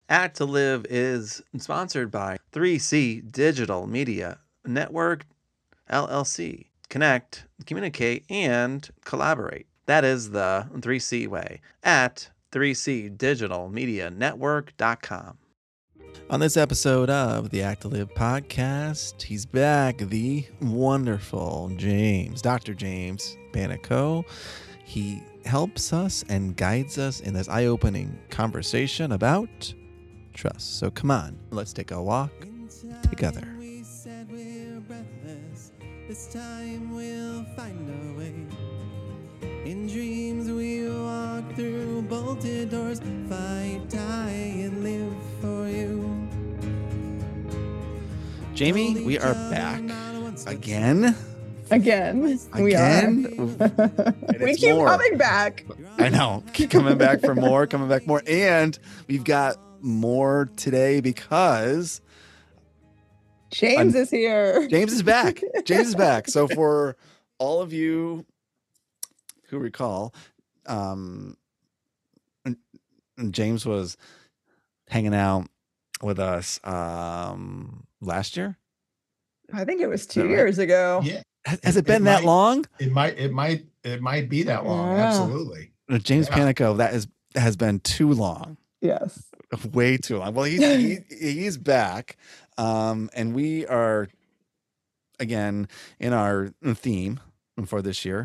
Act to Live is sponsored by 3C Digital Media Network, LLC. Connect, communicate, and collaborate. That is the 3C way at 3cdigitalmedianetwork.com. On this episode of the Act to Live podcast, he's back, the wonderful James, Dr. James Panico. He helps us and guides us in this eye-opening conversation about trust. So come on, let's take a walk together. We said we're breathless. This time we'll find a way. In dreams we walk through bolted doors, fight, die, and live for you. Jamie, we are back again. Again. We keep more. coming back. I know. Keep coming back for more, And we've got more today because James is here. James is back. So for all of you who recall, James was hanging out with us last year. I think it was 2 years ago. Yeah. Has it been that long? It might be that long. Yeah. Absolutely. James Panico, has been too long. Yes. Way too long. Well, he's back. And we are again in our theme for this year,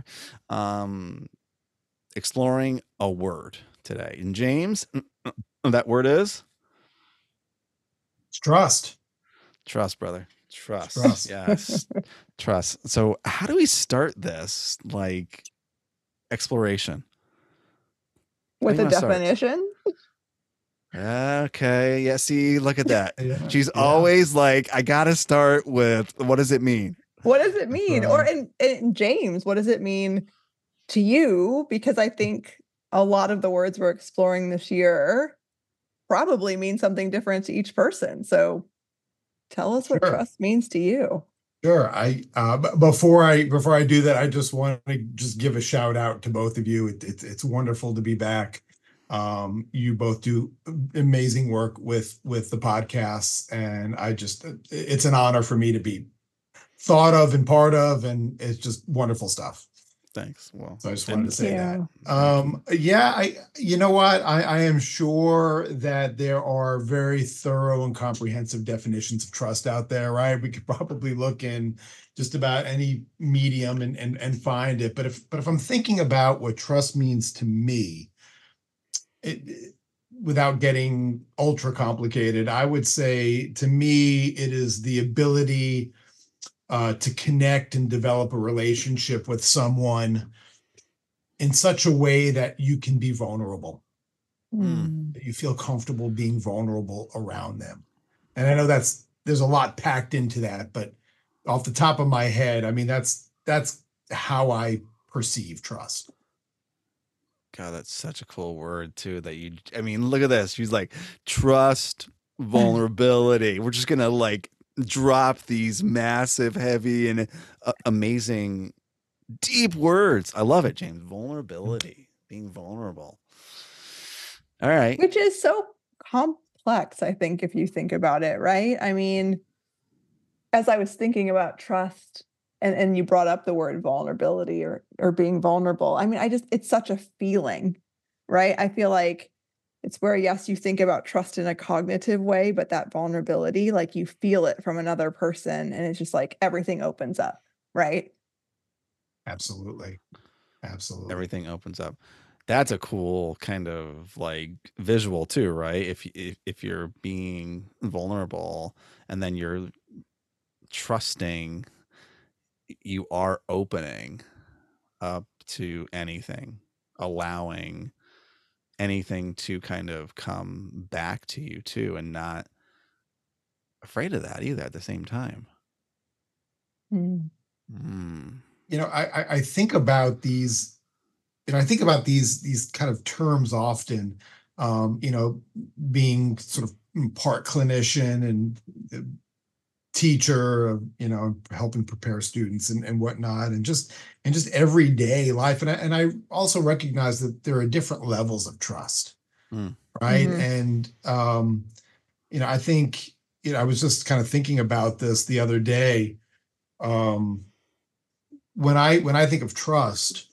exploring a word today. And James, that word is It's trust. trust, brother. Trust. Trust. Yes. Trust. So how do we start this exploration? With How a do you wanna start? definition. Okay. Yeah. See, look at that. Yeah. She's Yeah. always like, I got to start with, what does it mean? What does it mean? Right. Or in James, what does it mean to you? Because I think a lot of the words we're exploring this year probably mean something different to each person. So tell us what Sure. trust means to you. Sure. Before I do that, I just want to just give a shout out to both of you. It's wonderful to be back. You both do amazing work with the podcasts, and it's an honor for me to be thought of and part of, and it's just wonderful stuff. Thanks. Well, So I just wanted to say you. that. You know what? I am sure that there are very thorough and comprehensive definitions of trust out there, right? We could probably look in just about any medium and find it. But if I'm thinking about what trust means to me, without getting ultra complicated, I would say to me, it is the ability to connect and develop a relationship with someone in such a way that you can be vulnerable, that you feel comfortable being vulnerable around them. And I know there's a lot packed into that, but off the top of my head, I mean, that's how I perceive trust. God, that's such a cool word too. Look at this. She's like, trust, vulnerability. We're just going to drop these massive, heavy, and amazing, deep words. I love it, James. Vulnerability, being vulnerable. All right. Which is so complex, I think, if you think about it, right? I mean, as I was thinking about trust, and you brought up the word vulnerability or being vulnerable. I mean, it's such a feeling, right? I feel like it's where, yes, you think about trust in a cognitive way, but that vulnerability, you feel it from another person, and it's just everything opens up, right? Absolutely. Everything opens up. That's a cool kind of visual too, right? If you're being vulnerable and then you're trusting, you are opening up to anything, allowing anything to kind of come back to you too, and not afraid of that either at the same time. I think about these, these kind of terms often, being sort of part clinician and teacher, helping prepare students and whatnot, and just everyday life. And I also recognize that there are different levels of trust. Mm. right? And I think, I was just kind of thinking about this the other day. Um, when I think of trust,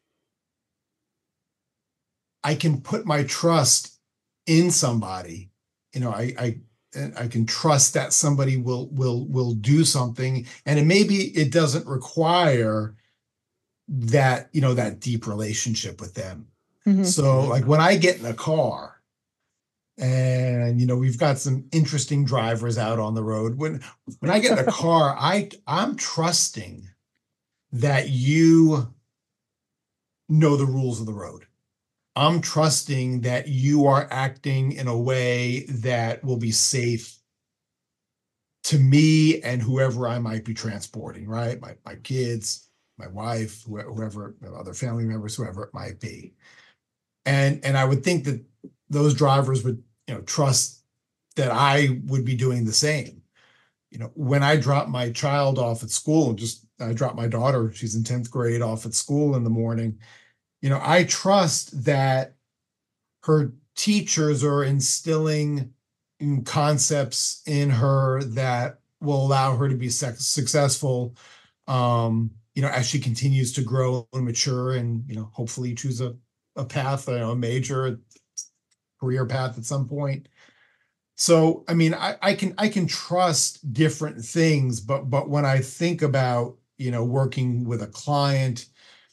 I can put my trust in somebody. I can trust that somebody will do something, and it doesn't require that deep relationship with them. So like when I get in a car and we've got some interesting drivers out on the road. When I get in a car, I'm trusting that you know the rules of the road. I'm trusting that you are acting in a way that will be safe to me and whoever I might be transporting, right? My kids, my wife, whoever, other family members, whoever it might be. And I would think that those drivers would, trust that I would be doing the same. When I drop my child off at school, I drop my daughter, she's in 10th grade, off at school in the morning, I trust that her teachers are instilling concepts in her that will allow her to be successful, as she continues to grow and mature and, hopefully choose a path, a major career path at some point. So, I mean, I can trust different things, but when I think about, working with a client,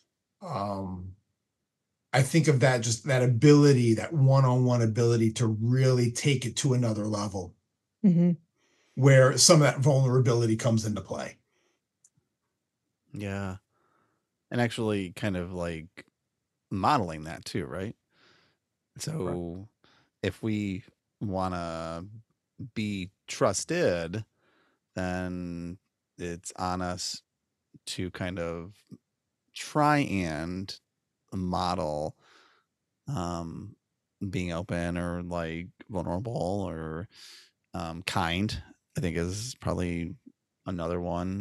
I think of that ability, that one-on-one ability to really take it to another level where some of that vulnerability comes into play. Yeah. And actually kind of like modeling that too, right? So if we want to be trusted, then it's on us to kind of try and model um, being open or like vulnerable or kind. I think is probably another one.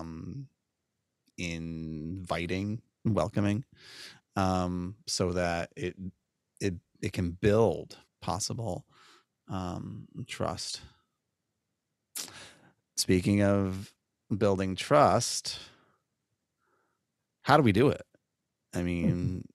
Inviting, welcoming, so that it can build possible trust. Speaking of building trust, how do we do it? I mean,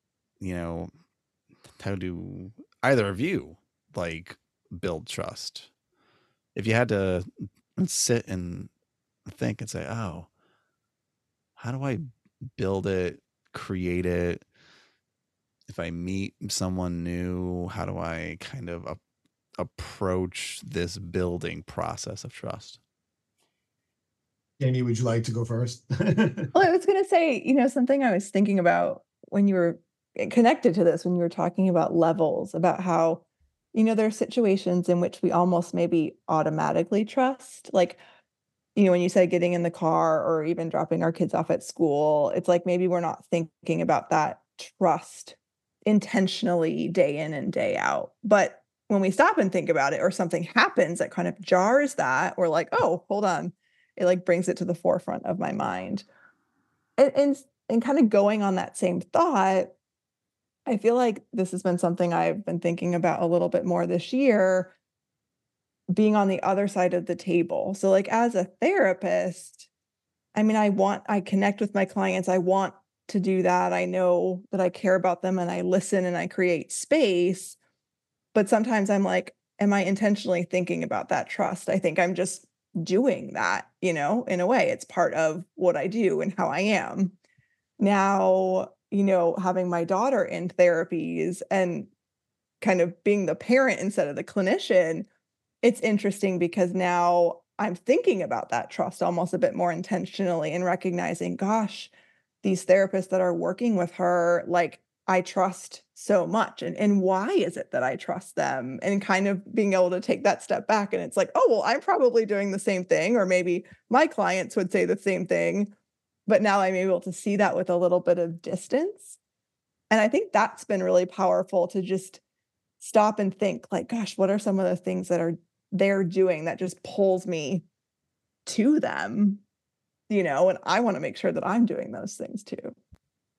how do either of you like build trust? If you had to sit and think and say, oh, how do I build it, create it? If I meet someone new, how do I kind of approach this building process of trust? Danny, would you like to go first? Well, I was gonna say, something I was thinking about when you were connected to this, when you were talking about levels, about how, there are situations in which we almost maybe automatically trust. Like, when you said getting in the car or even dropping our kids off at school, it's like maybe we're not thinking about that trust intentionally day in and day out. But when we stop and think about it, or something happens that kind of jars that, we're like, oh, hold on. It like brings it to the forefront of my mind. And kind of going on that same thought, I feel like this has been something I've been thinking about a little bit more this year, being on the other side of the table. So like as a therapist, I mean, I connect with my clients. I want to do that. I know that I care about them and I listen and I create space. But sometimes I'm like, am I intentionally thinking about that trust? I think I'm just doing that, in a way. It's part of what I do and how I am. Now, having my daughter in therapies and kind of being the parent instead of the clinician, it's interesting because now I'm thinking about that trust almost a bit more intentionally and recognizing, gosh, these therapists that are working with her, like I trust so much. And why is it that I trust them? And kind of being able to take that step back. And it's like, oh, well, I'm probably doing the same thing. Or maybe my clients would say the same thing. But now I'm able to see that with a little bit of distance. And I think that's been really powerful to just stop and think like, gosh, what are some of the things that are they're doing that just pulls me to them, and I want to make sure that I'm doing those things too.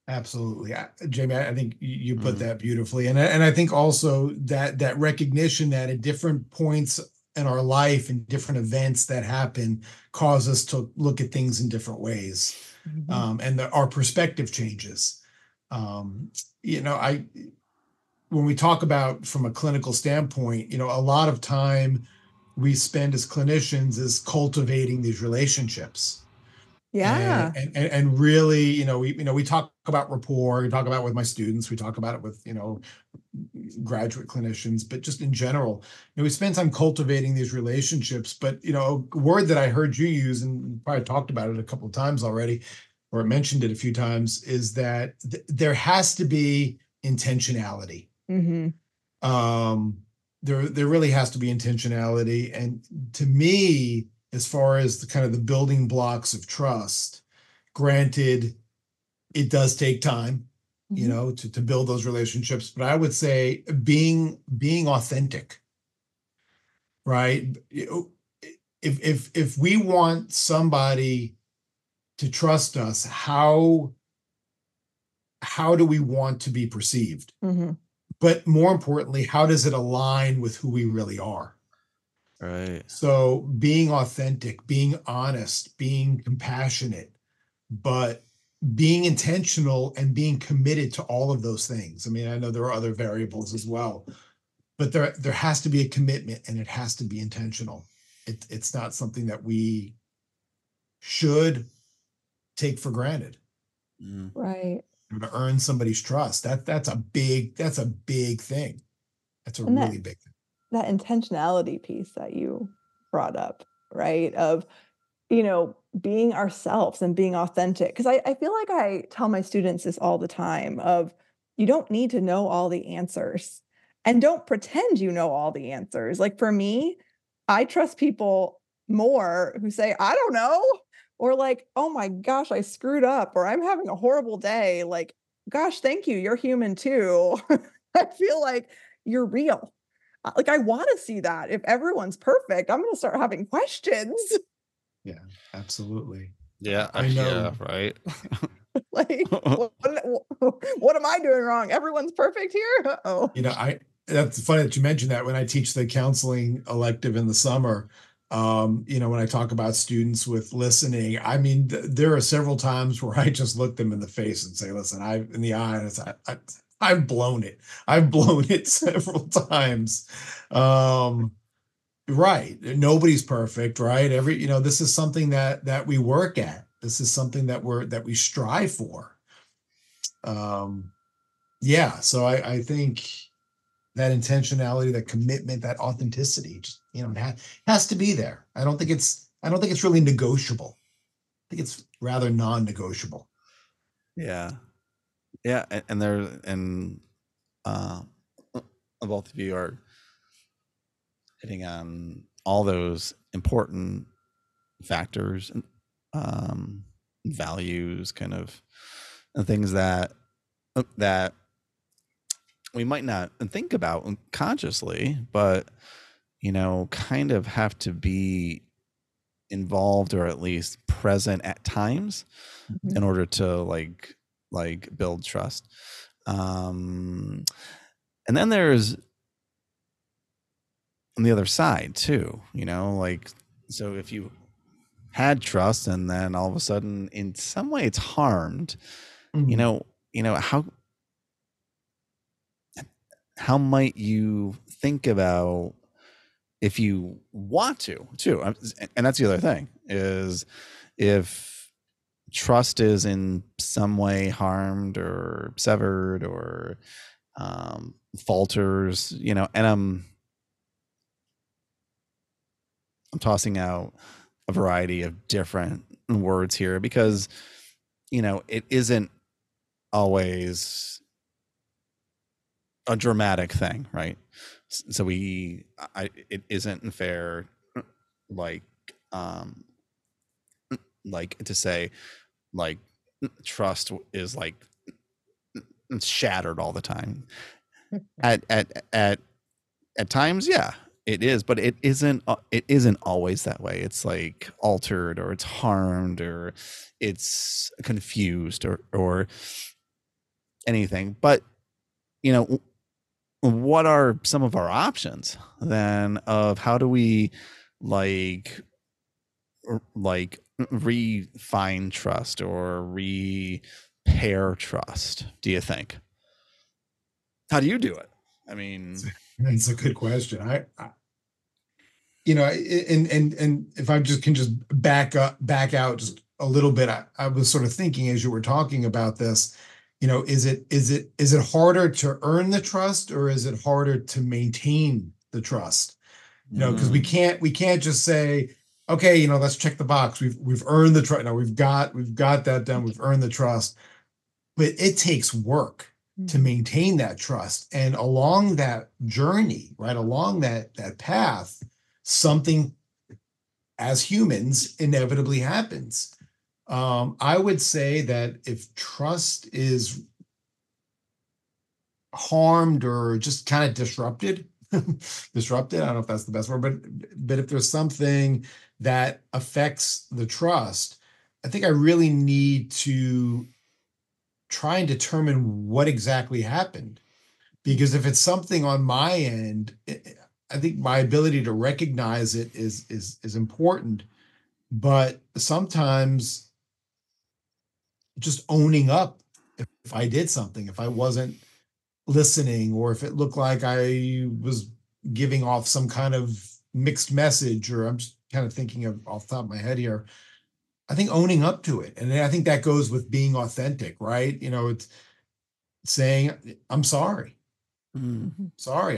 Absolutely. Jamie, I think you put Mm, that beautifully. And I think also that that recognition that at different points in our life and different events that happen cause us to look at things in different ways. Mhm. And our perspective changes. Um, you know, I when we talk about from a clinical standpoint, a lot of time we spend as clinicians is cultivating these relationships and Yeah. and really we talk about rapport, we talk about it with my students, we talk about it with graduate clinicians, but just in general, we spend time cultivating these relationships. But a word that I heard you use, and probably talked about it a couple of times already, or mentioned it a few times, is that there has to be intentionality. Hmm. um there really has to be intentionality. And to me, as far as the kind of the building blocks of trust, granted, it does take time, Hmm. to build those relationships, but I would say being authentic, right? If we want somebody to trust us, how do we want to be perceived? Hmm. But more importantly, how does it align with who we really are? right. So being authentic, being honest, being compassionate, but being intentional and being committed to all of those things. I mean, I know there are other variables as well, but there has to be a commitment, and it has to be intentional. It's not something that we should take for granted. Mm, Right. To earn somebody's trust, that's a big thing. That's a And really big thing. that intentionality piece that you brought up, right? Of, being ourselves and being authentic. Because I feel like I tell my students this all the time of you don't need to know all the answers and don't pretend you know all the answers. Like for me, I trust people more who say, I don't know, or like, oh my gosh, I screwed up, or I'm having a horrible day. Like, gosh, thank you. You're human too. I feel like you're real. Like, I want to see that. If everyone's perfect, I'm going to start having questions. Yeah, absolutely. yeah. I know. Yeah. Right. Like, what am I doing wrong? Everyone's perfect here? Uh-oh. I That's funny that you mentioned that. When I teach the counseling elective in the summer, when I talk about students with listening, I mean, there are several times where I just look them in the face and say, listen, in the eye, and I've blown it. I've blown it several times. Um, right. Nobody's perfect, right? This is something that we work at. This is something that we strive for. Um, yeah. So I think that intentionality, that commitment, that authenticity, just has to be there. I don't think it's really negotiable. I think it's rather non-negotiable. Yeah. Yeah. And there, and uh, both of you are hitting on all those important factors and values, kind of things that we might not think about consciously, but kind of have to be involved or at least present at times in Mhm. order to build trust. Um, and then there's on the other side too, so if you had trust and then all of a sudden in some way it's harmed, you Mm, know, how might you think about if you want to too? And that's the other thing is if trust is in some way harmed or severed or falters, and I'm tossing out a variety of different words here because it isn't always a dramatic thing, right? So it isn't fair, like um like to say like trust is like shattered all the time. At times, yeah, it is, but it isn't always that way. It's like altered or it's harmed or it's confused or anything. But you know, what are some of our options then of how do we like refine trust or repair trust, do you think? How do you do it? I mean, That's a good question. And if I just can just back out just a little bit, I was sort of thinking as you were talking about this, is it harder to earn the trust or is it harder to maintain the trust? Because we can't just say, okay, let's check the box. We've earned the trust. No, we've got that done. We've earned the trust, but it takes work to maintain that trust. And along that journey, right, along that path, something as humans inevitably happens. I would say that if trust is harmed or just kind of disrupted, I don't know if that's the best word, but if there's something that affects the trust, I think I really need to try and determine what exactly happened. Because if it's something on my end, I think my ability to recognize it is important. But sometimes just owning up if I did something, if I wasn't listening, or if it looked like I was giving off some kind of mixed message, or I'm just kind of thinking of off the top of my head here. I think owning up to it. And I think that goes with being authentic, right? It's saying, I'm sorry. Sorry,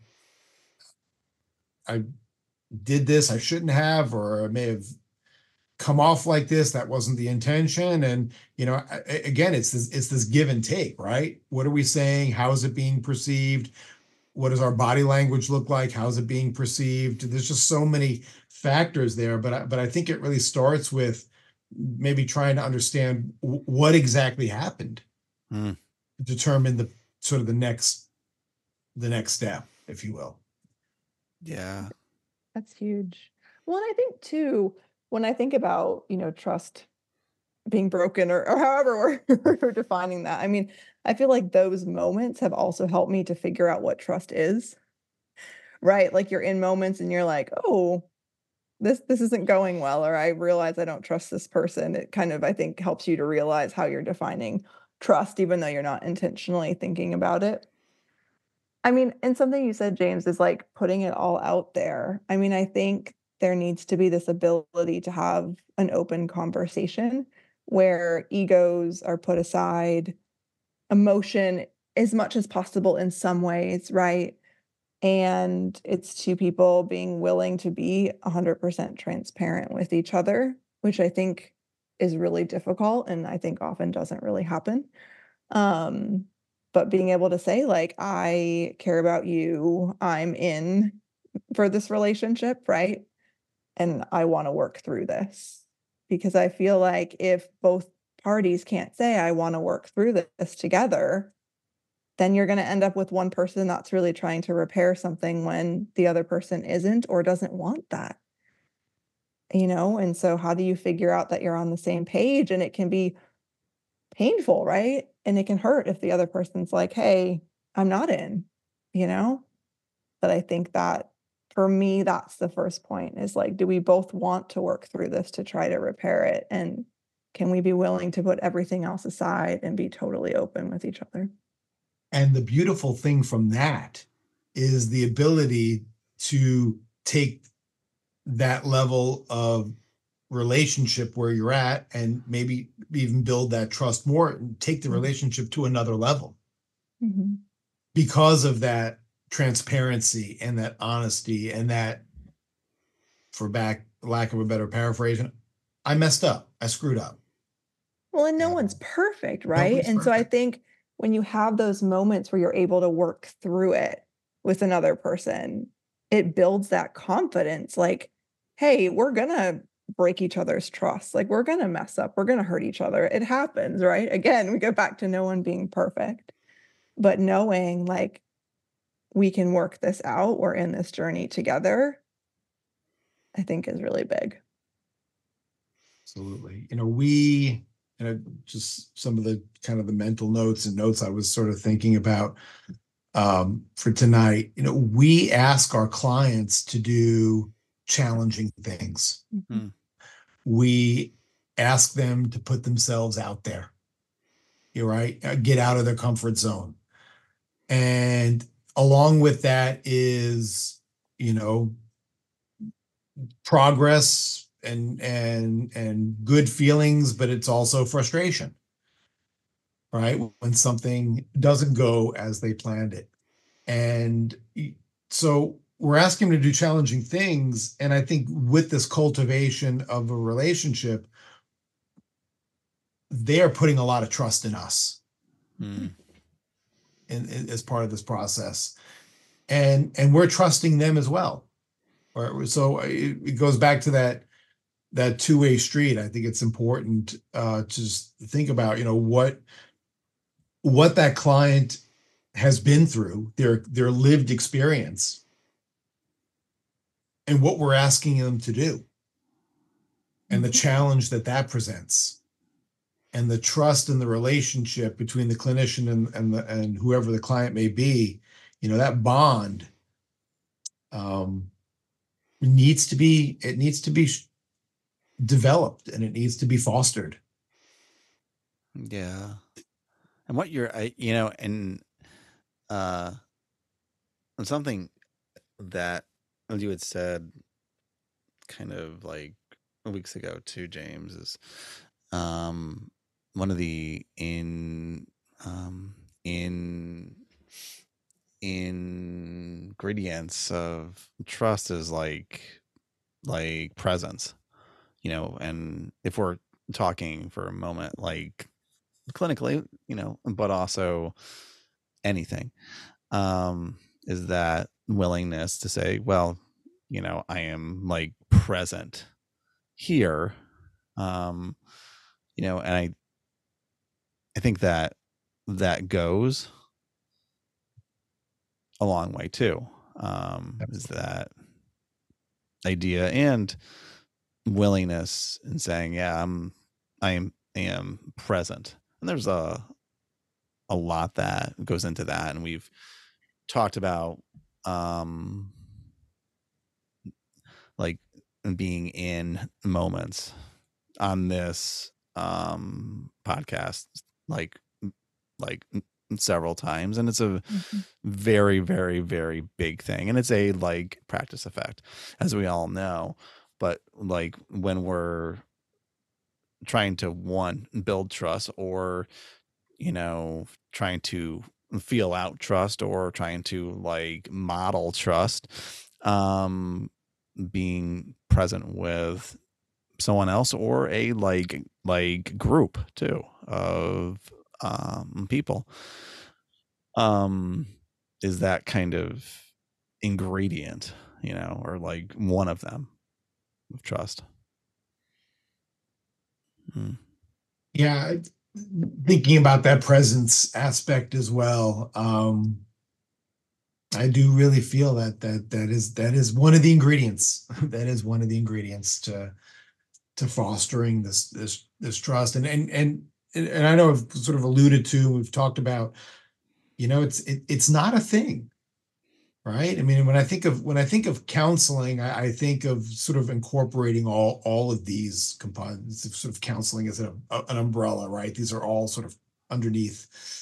I did this I shouldn't have, or I may have come off like this. That wasn't the intention. And again, it's this give and take, right? What are we saying? How is it being perceived? What does our body language look like? How is it being perceived? There's just so many factors there, but I think it really starts with maybe trying to understand what exactly happened, determine the sort of the next step, if you will. Yeah. That's huge. Well, and I think too, when I think about, trust being broken or however we're defining that, I mean, I feel like those moments have also helped me to figure out what trust is, right? Like you're in moments and you're like, oh, this isn't going well, or I realize I don't trust this person. It kind of, I think, helps you to realize how you're defining trust, even though you're not intentionally thinking about it. I mean, and something you said, James, is like putting it all out there. I mean, I think there needs to be this ability to have an open conversation where egos are put aside, emotion as much as possible in some ways, right? And it's two people being willing to be 100% transparent with each other, which I think is really difficult and I think often doesn't really happen. Um, but being able to say, like, I care about you, I'm in for this relationship, right? And I want to work through this. Because I feel like if both parties can't say, I want to work through this together, then you're going to end up with one person that's really trying to repair something when the other person isn't or doesn't want that. And so how do you figure out that you're on the same page? And it can be painful, right? And it can hurt if the other person's like, hey, I'm not in, you know? But I think that for me, that's the first point is like, do we both want to work through this to try to repair it? And can we be willing to put everything else aside and be totally open with each other? And the beautiful thing from that is the ability to take that level of relationship where you're at and maybe even build that trust more and take the relationship to another level because of that transparency and that honesty and that, for lack of a better paraphrase, I messed up. I screwed up. Well, and no one's perfect, right? And so I think when you have those moments where you're able to work through it with another person, it builds that confidence. Like, hey, we're going to break each other's trust. Like, we're going to mess up. We're going to hurt each other. It happens, right? Again, we go back to no one being perfect, but knowing like we can work this out. We're in this journey together, I think is really big. Absolutely. We just some of the kind of the mental notes and notes I was sort of thinking about for tonight. We ask our clients to do challenging things. Hmm. We ask them to put themselves out there. You're right. Get out of their comfort zone. And along with that is, progress and good feelings, but it's also frustration, right? When something doesn't go as they planned it. And so we're asking them to do challenging things. And I think with this cultivation of a relationship, they are putting a lot of trust in us as part of this process. And we're trusting them as well. So it goes back to that two-way street. I think it's important to just think about, what that client has been through, their lived experience, and what we're asking them to do, and the challenge that presents, and the trust and the relationship between the clinician and whoever the client may be. That bond needs to be developed, and it needs to be fostered. Yeah. And what and something that you had said kind of like weeks ago too, James, is one of the ingredients of trust is like presence, and if we're talking for a moment like clinically, but also anything, is that willingness to say, well, I am like present here, and I think that goes a long way too, is that idea and willingness and saying, yeah, I am present. And there's a lot that goes into that, and we've talked about like being in moments on this podcast like several times, and it's a very, very, very big thing, and it's a like practice effect, as we all know. But like when we're trying to build trust, or trying to feel out trust, or trying to like model trust, being present with someone else, or a like group too of people, is that kind of ingredient, or like one of them, of trust. Yeah, thinking about that presence aspect as well. I do really feel that is one of the ingredients. That is one of the ingredients to fostering this trust. And I know I've sort of alluded to, we've talked about, it's not a thing, right? I mean, when I think of counseling, I think of sort of incorporating all of these components of sort of counseling as an umbrella, right? These are all sort of underneath.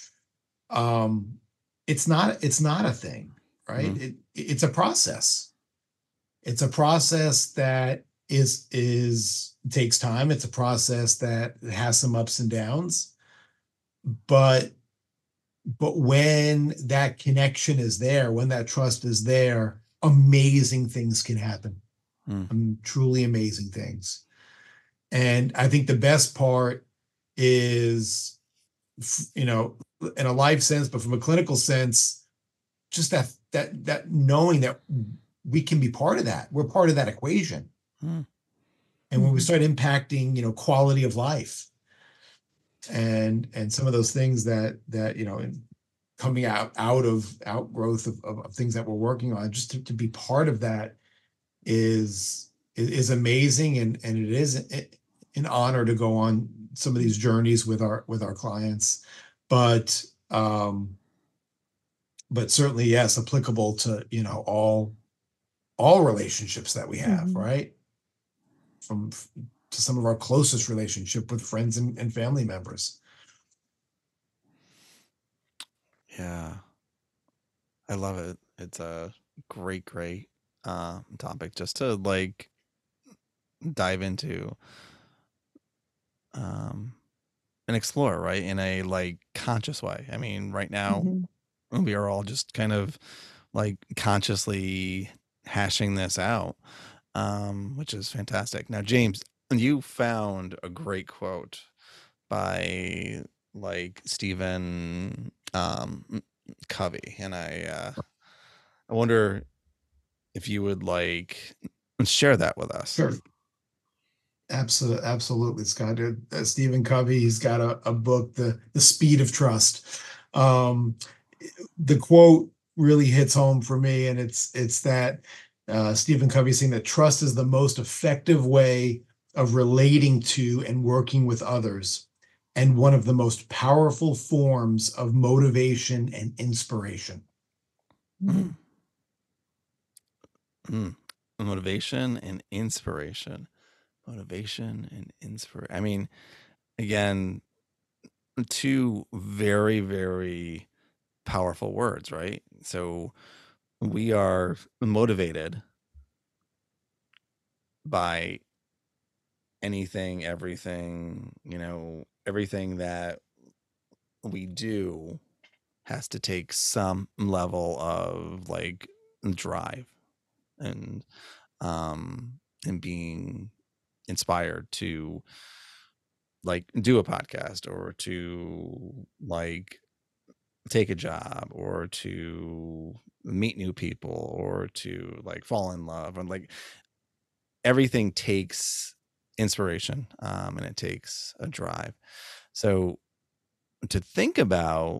It's not a thing, right? Mm-hmm. It's a process. It's a process that takes time. It's a process that has some ups and downs, but when that connection is there, when that trust is there, amazing things can happen. Truly amazing things. And I think the best part is, in a life sense, but from a clinical sense, just that knowing that we can be part of that. We're part of that equation. And when we start impacting, quality of life, and some of those things that coming out of outgrowth of things that we're working on, just to be part of that is amazing, and it an honor to go on some of these journeys with our clients, but certainly, yes, applicable to, all relationships that we have, Mhm. right? From to some of our closest relationship with friends and family members. Yeah, I love it. It's a great topic just to like dive into um and explore, right? In a like conscious way. I mean, right now Mhm. we are all just kind of like consciously hashing this out, which is fantastic. Now, James, you found a great quote by like Stephen Covey, and I wonder if you would like share that with us. Sure. Absolutely, Scott. Stephen Covey, he's got a book, The Speed of Trust. The quote really hits home for me, and it's that Stephen Covey saying that trust is the most effective way of relating to and working with others, and one of the most powerful forms of motivation and inspiration. Mm. Mm. Motivation and inspiration. Motivation and inspiration. I mean, again, two very, very powerful words, right? So we are motivated by anything, everything, everything that we do has to take some level of like drive and being inspired to like do a podcast or to like take a job or to meet new people or to like fall in love, and like everything takes inspiration, and it takes a drive. So to think about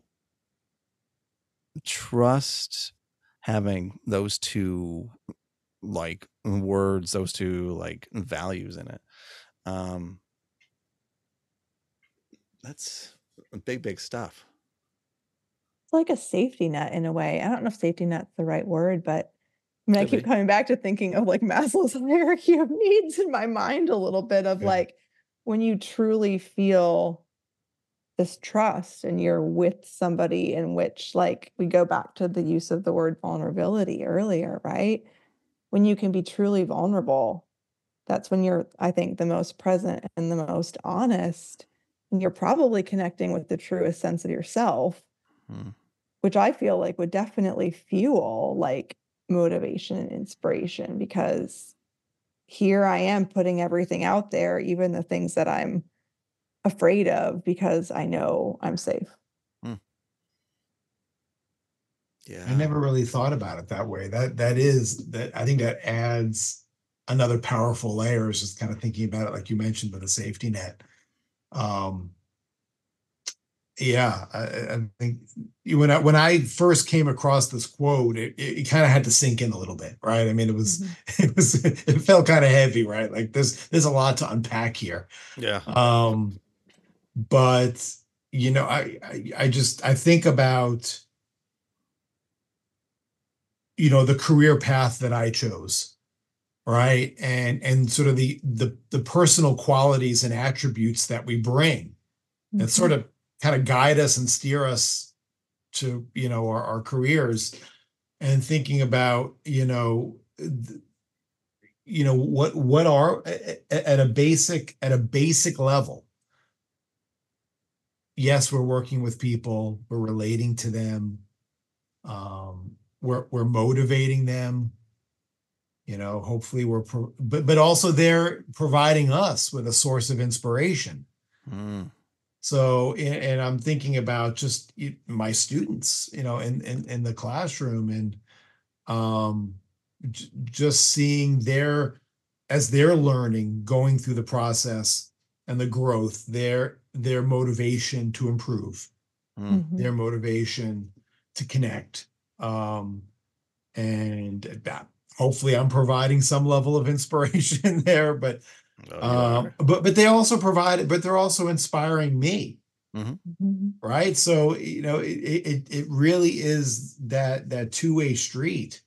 trust having those two like words, those two like values in it, um that's big stuff. It's like a safety net in a way. I don't know if safety net's the right word, but I mean, I Could keep be. coming back to thinking of like Maslow's hierarchy of needs in my mind a little bit of Yeah. like when you truly feel this trust and you're with somebody in which like we go back to the use of the word vulnerability earlier, right? When you can be truly vulnerable, that's when you're, I think, the most present and the most honest. And you're probably connecting with the truest sense of yourself, Hmm. which I feel like would definitely fuel like motivation and inspiration because here I am putting everything out there, even the things that I'm afraid of because I know I'm safe. Hmm. I Yeah. never really thought about it that way. That I think that adds another powerful layer, is just kind of thinking about it like you mentioned with a safety net. Um, yeah, I think when I first came across this quote, it kind of had to sink in a little bit, right? I mean, Mhm. it felt kind of heavy, right? Like there's a lot to unpack here. Yeah. But I think about the career path that I chose, right? And sort of the personal qualities and attributes that we bring that sort Mhm. of kind of guide us and steer us to our careers, and thinking about what are at a basic level. Yes, we're working with people, we're relating to them, we're motivating them. Hopefully but also they're providing us with a source of inspiration. Mm. So, and I'm thinking about just my students, in the classroom, and just seeing as they're learning, going through the process and the growth, their motivation to improve, Mm. Mhm. their motivation to connect, um, and that hopefully I'm providing some level of inspiration there. But Oh, you are. But they also provide, but they're also inspiring me. Mhm. Right. So, it really is that two-way street.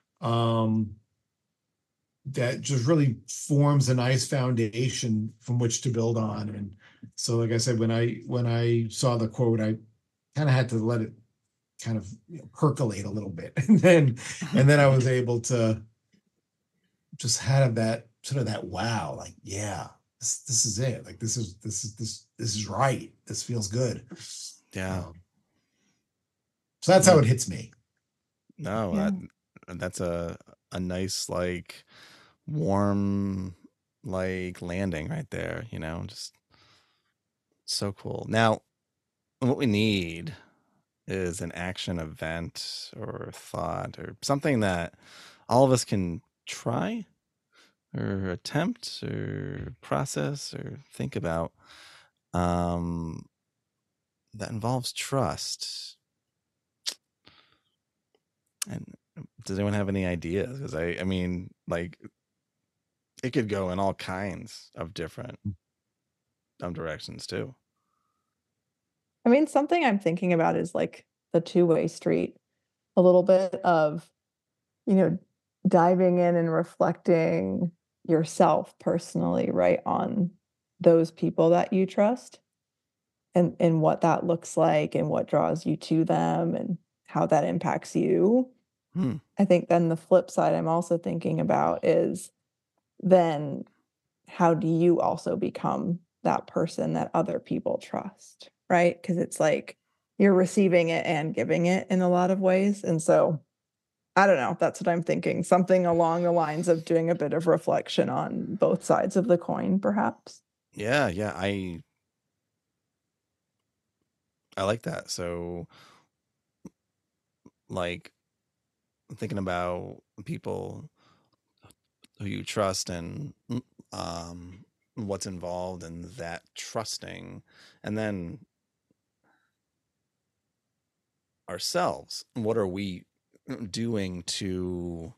That just really forms a nice foundation from which to build on. And so, like I said, when I saw the quote, I kind of had to let it kind of percolate a little bit, and then I was able to just have that sort of that wow, like, yeah, this is it. Like this is right. This feels good. Yeah. So that's how No, it hits me. no, Yeah. that's a nice, like, warm, like, landing right there, just so cool. Now, what we need is an action event or thought or something that all of us can try or attempt or process or think about, um, that involves trust. And does anyone have any ideas? Because I mean, like, it could go in all kinds of different directions too. I mean, something I'm thinking about is like the two-way street, a little bit of, you know, diving in and reflecting yourself personally, right, on those people that you trust and what that looks like and what draws you to them and how that impacts you. Hmm. I think then the flip side I'm also thinking about is then how do you also become that person that other people trust, right? Because it's like you're receiving it and giving it in a lot of ways. And so I don't know, that's what I'm thinking. Something along the lines of doing a bit of reflection on both sides of the coin, perhaps. Yeah, yeah, I like that. So, like, thinking about people who you trust and what's involved in that trusting, and then ourselves. What are we doing to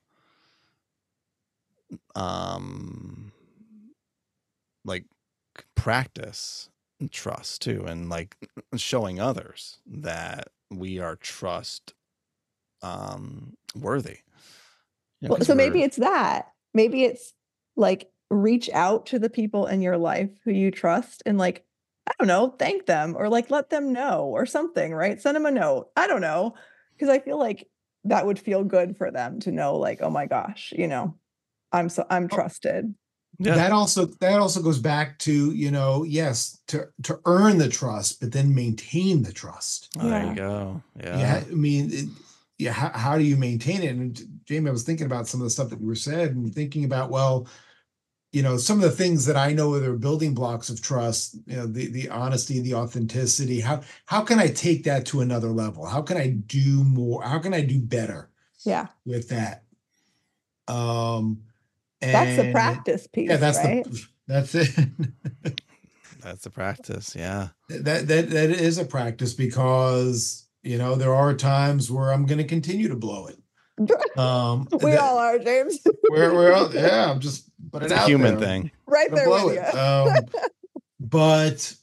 um like practice trust too, and like showing others that we are trust worthy, Well, because so maybe we're it's that. Maybe it's like reach out to the people in your life who you trust and like, I don't know, thank them or like let them know or something, right? Send them a note. I don't know. Because I feel like that would feel good for them to know, like, oh my gosh, I'm Oh, trusted. yeah, that also goes back to, yes, to earn the trust, but then maintain the trust. there you Yeah. go. Yeah, Yeah. I mean, yeah, how do you maintain it? And Jamie, I was thinking about some of the stuff that we were said and thinking about, well, some of the things that I know are building blocks of trust, the honesty, the authenticity. How can I take that to another level? How can I do more? How can I do better Yeah. with that? Um, That's the and practice yeah, piece, right? that's it. That's the practice. Yeah. That is a practice because there are times where I'm going to continue to blow it. We That all are, James. yeah, I'm just put It's it a out human there. I'm thing. Right gonna there blow with it. you. But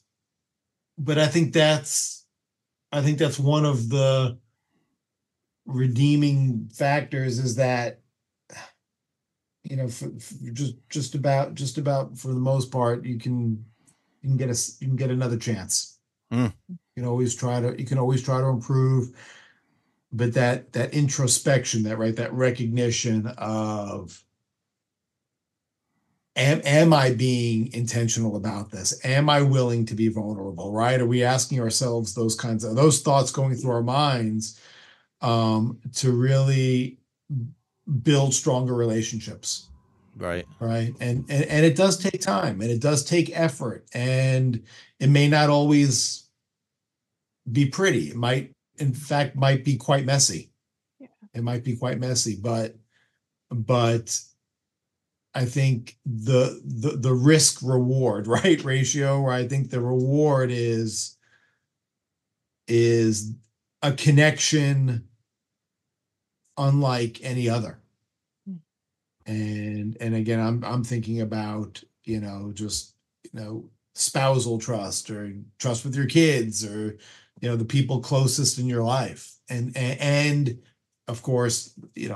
I think that's one of the redeeming factors is that for just about for the most part you can get another chance. Mm, You can always try to improve, but that introspection, that recognition of am I being intentional about this? Am I willing to be vulnerable? Right? Are we asking ourselves those thoughts going through our minds to really build stronger relationships? right. Right? And it does take time and it does take effort and it may not always be pretty. It might, in fact, might be quite messy. Yeah. It might be quite messy, but I think the risk reward, right, ratio, where I think the reward is a connection unlike any other. Mm. And again, I'm thinking about, just, spousal trust or trust with your kids or, the people closest in your life. And of course,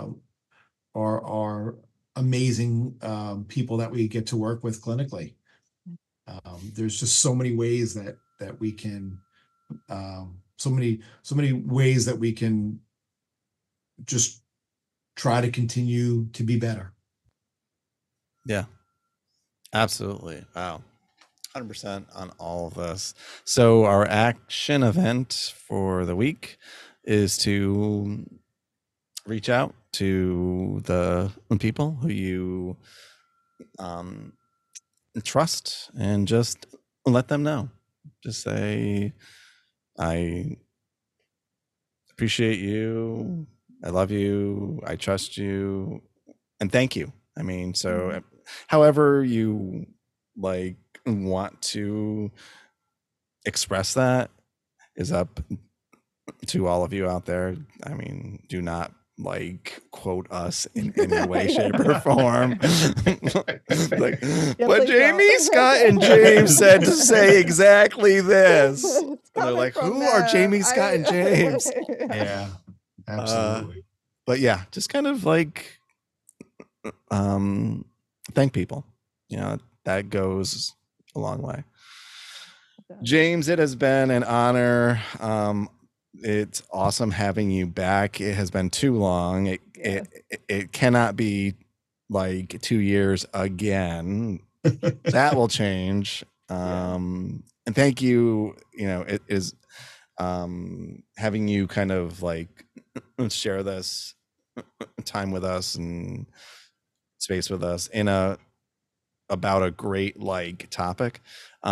our amazing people that we get to work with clinically. There's just so many ways that we can, so many ways that we can just try to continue to be better. Yeah, absolutely. Wow. 100% on all of this. So our action event for the week is to reach out to the people who you trust and just let them know. Just say, I appreciate you. I love you. I trust you. And thank you. I mean, so however you want to express that is up to all of you out there. I mean, do not quote us in any way, shape, or form. But Jamie, Scott, and James said to say exactly this. And they're like, who are Jamie, Scott, and James? Yeah, absolutely. But yeah, just kind of thank people. That goes a long way. James, it has been an honor. It's awesome having you back. It has been too long. It cannot be 2 years again. That will change. And thank you. It is having you kind of share this time with us and space with us about a great topic.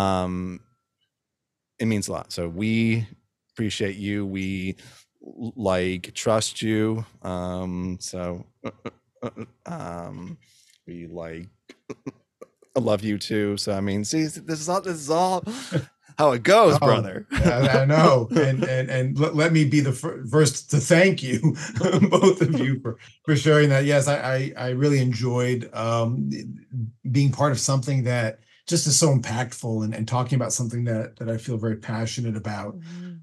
It means a lot. So we appreciate you. We trust you. We I love you too. So I mean, see, this is all how it goes, brother. I know. And let me be the first to thank you, both of you, for sharing that. Yes, I really enjoyed being part of something that just is so impactful and talking about something that I feel very passionate about.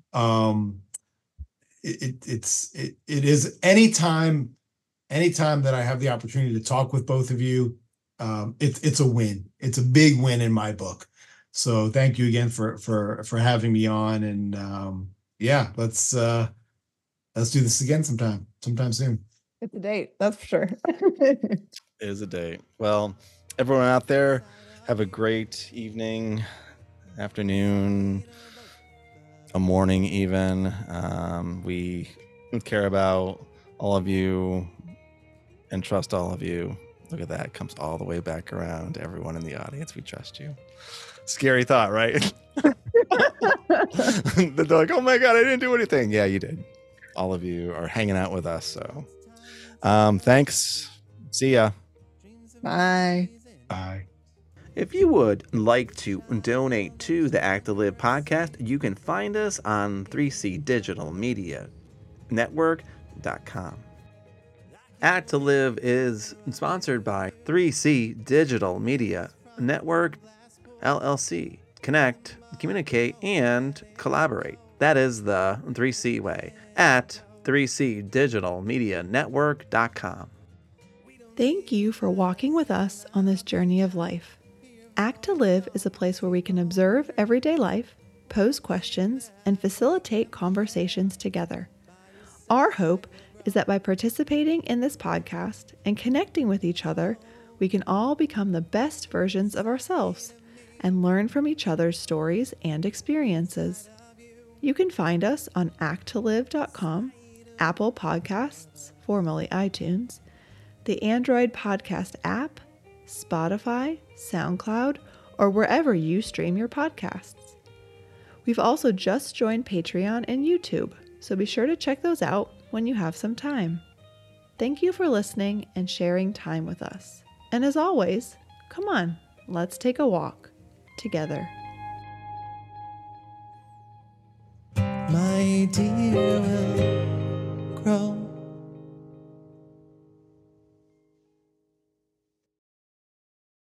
It is anytime that I have the opportunity to talk with both of you, it's a win. It's a big win in my book. So thank you again for having me on. And let's do this again sometime soon. It's a date, that's for sure. It is a date. Well, everyone out there, have a great evening, afternoon, a morning even. We care about all of you and trust all of you. Look at that. It comes all the way back around to everyone in the audience. We trust you. Scary thought, right? They're like, oh my God, I didn't do anything. Yeah, you did. All of you are hanging out with us. So thanks. See ya. Bye. Bye. If you would like to donate to the Act to Live podcast, you can find us on 3C Digital Media Network.com. Act to Live is sponsored by 3C Digital Media Network, LLC. Connect, communicate, and collaborate. That is the 3C way at 3cdigitalmedianetwork.com. Thank you for walking with us on this journey of life. Act to Live is a place where we can observe everyday life, pose questions, and facilitate conversations together. Our hope is that by participating in this podcast and connecting with each other, we can all become the best versions of ourselves and learn from each other's stories and experiences. You can find us on acttolive.com, Apple Podcasts, formerly iTunes, the Android Podcast app, Spotify, SoundCloud, or wherever you stream your podcasts. We've also just joined Patreon and YouTube, so be sure to check those out when you have some time. Thank you for listening and sharing time with us. And as always, come on, let's take a walk together. My dear, will